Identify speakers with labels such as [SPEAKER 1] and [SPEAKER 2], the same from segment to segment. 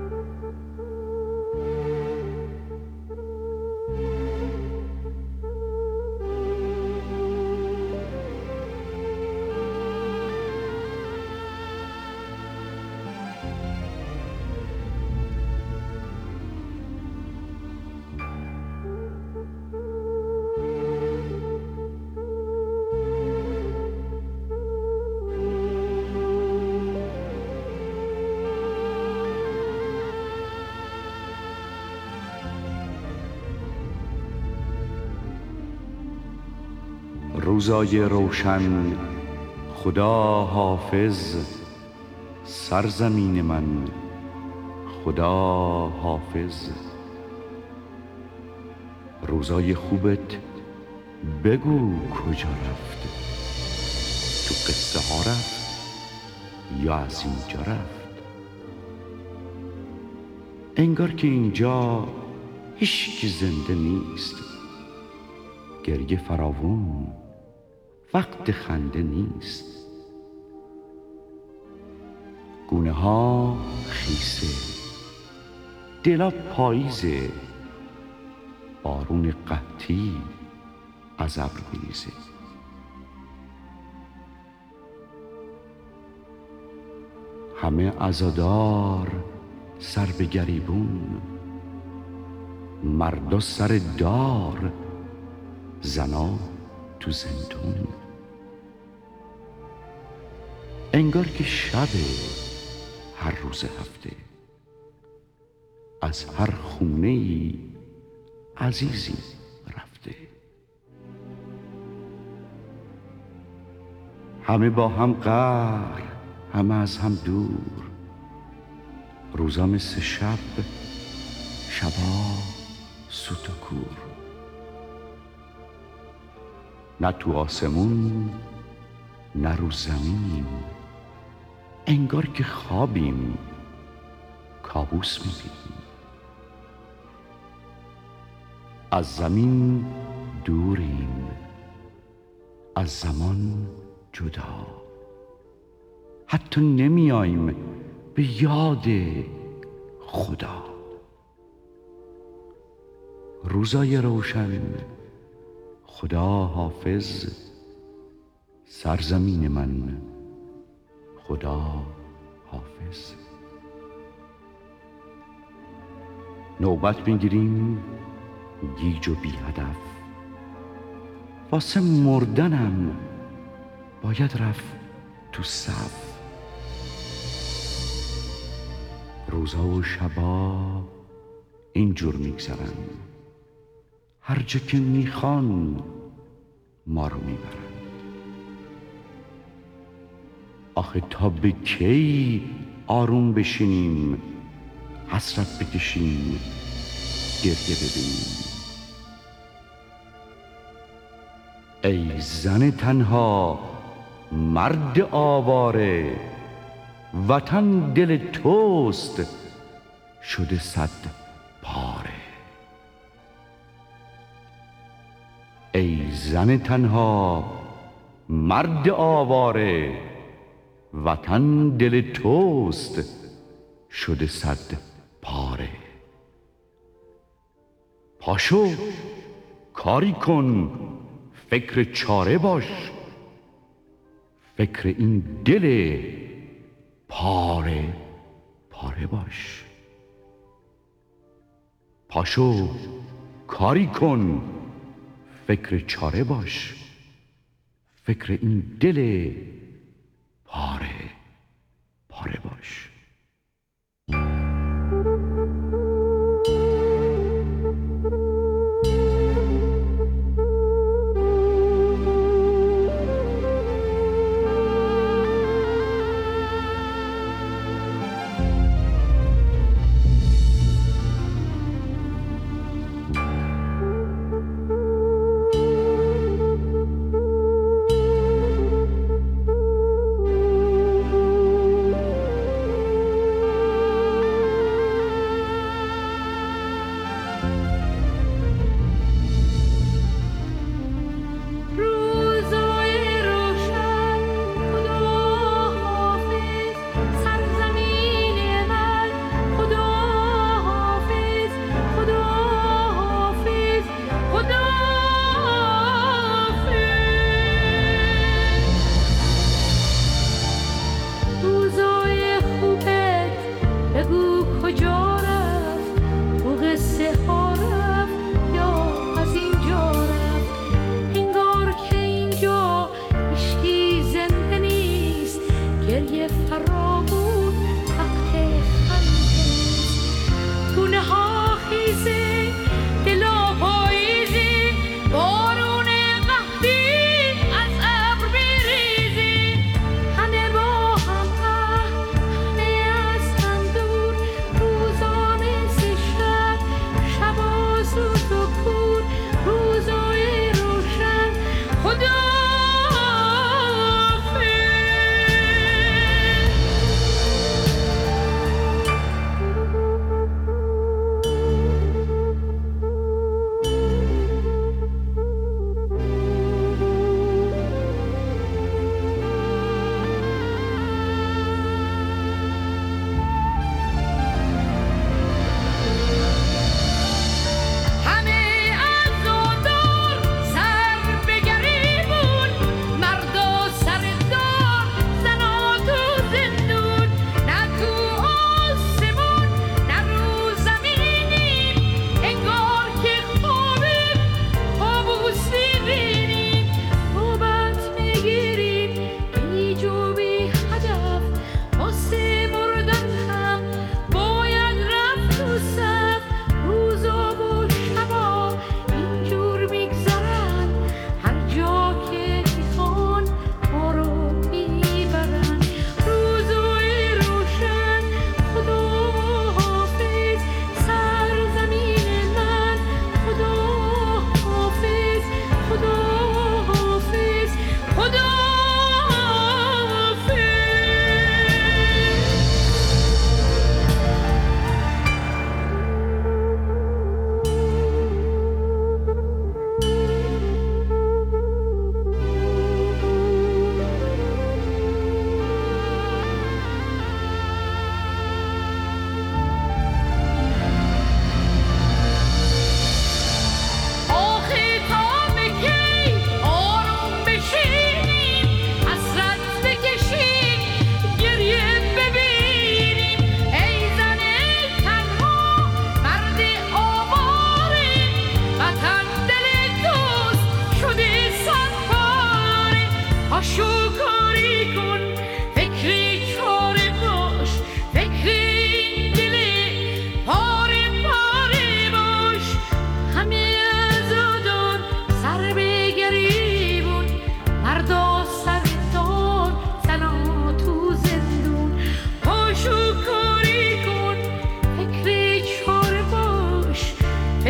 [SPEAKER 1] روزای روشن، خدا حافظ. سرزمین من، خدا حافظ. روزای خوبت بگو کجا رفت؟ تو قصه ها رفت یا از اینجا رفت؟ انگار که اینجا هیچ کی زنده نیست، گریه فراوون، وقت خنده نیست. گونه ها خیسه، دلا پاییزه، بارون قحطی از ابر میریزه. همه عزادار سر به گریبون، مردا سر دار، زنا تو زندون. انگار که شب هر روز هفته، از هر خونه ای عزیزی رفته. همه با هم قهر، همه از هم دور، روزا مثل شب، شبا سوت و کور. نه تو آسمون نه رو زمین، انگار که خوابیم، کابوس میبینیم. از زمین دوریم، از زمان جدا، حتی نمیاییم به یاد خدا. روزای روشن، خدا حافظ. سرزمین من، خدا حافظ. نوبت میگیریم گیج و بی هدف، واسه مردنم باید رفت تو صف. روزا و شبا اینجور میگذرن، هر جا که میخوان ما رو میبرن. آخه تا به کی آروم بشینیم، حسرت بکشیم، گریه ببینیم؟ ای زن تنها، مرد آواره، وطن دل توست شده صد پاره. ای زن تنها، مرد آواره، وطن دل توست شده صد پاره. پاشو کاری کن، فکر چاره باش، فکر این دل پاره پاره باش. پاشو کاری کن، فکر چاره باش، فکر این دل پاره پاره باش.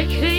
[SPEAKER 2] فکری